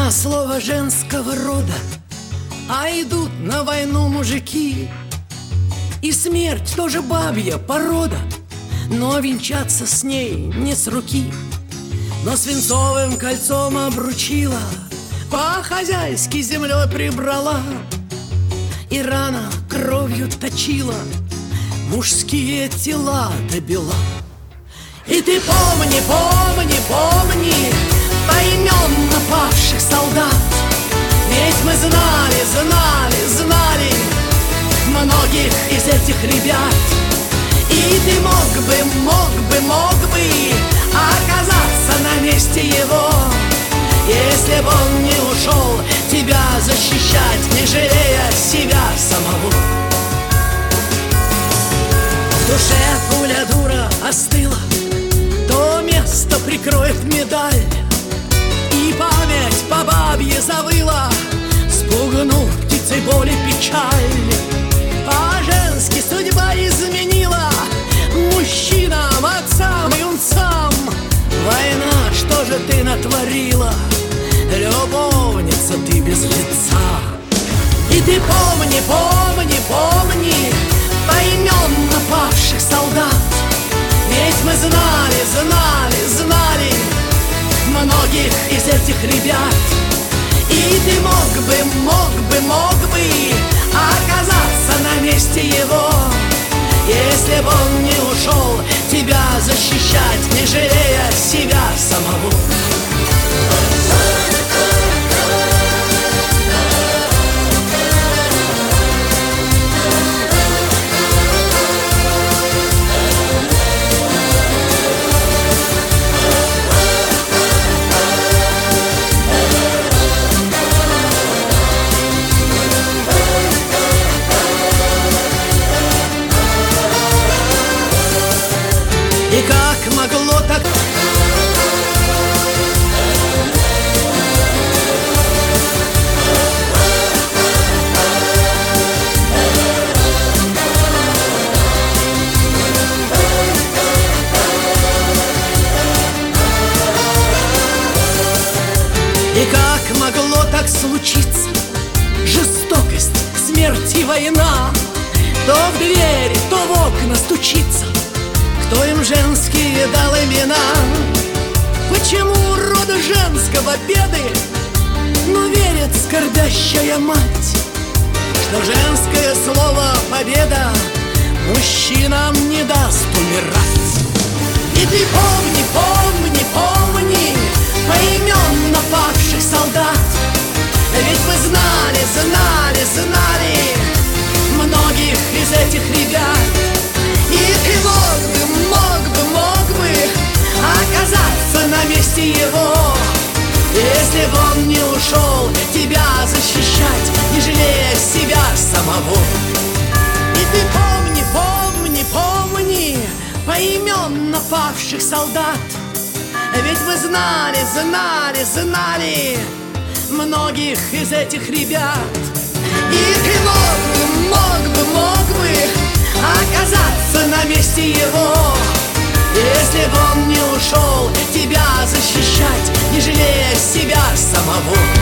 Одно слово женского рода, а идут на войну мужики. И смерть тоже бабья порода, но венчаться с ней не с руки. Но свинцовым кольцом обручила, по-хозяйски землей прибрала, и рано кровью точила мужские тела до бела. И ты помни, помни, помни поименно павших солдат, ведь мы знали, знали, знали многих из этих ребят. И ты мог бы оказаться на месте его, если бы он не ушел тебя защищать, не жалея себя самого. В душе пуля дура остыла, то место прикроет медаль, и память по бабье завыла, спугнув птицей боли печаль. По-женски судьба изменила мужчинам, отцам, юнцам. Война, что же ты натворила, любовница ты без лица? И ты помни, помни, помни поименно павших солдат, ведь мы знали, знали, знали многих из этих ребят. И ты мог бы оказаться на месте его, если бы он не ушел тебя защищать, не жалея себя самого. И как могло так? И как могло так случиться? Жестокость, смерть и война, то в двери, то в окна стучится. Кто им женские дал имена? Почему рода женского беды? Но верит скорбящая мать, что женское слово победа мужчинам не даст умирать. И ты помни, помни, помни поименно павших солдат, ведь мы знали, знали, знали многих из этих ребят. И ты мог бы оказаться на месте его, если бы он не ушел тебя защищать, не жалея себя самого. И ты помни, помни, помни поименно павших солдат, ведь мы знали, знали, знали многих из этих ребят. И ты мог бы оказаться на месте его, если бы он не ушел тебя защищать, не жалея себя самого.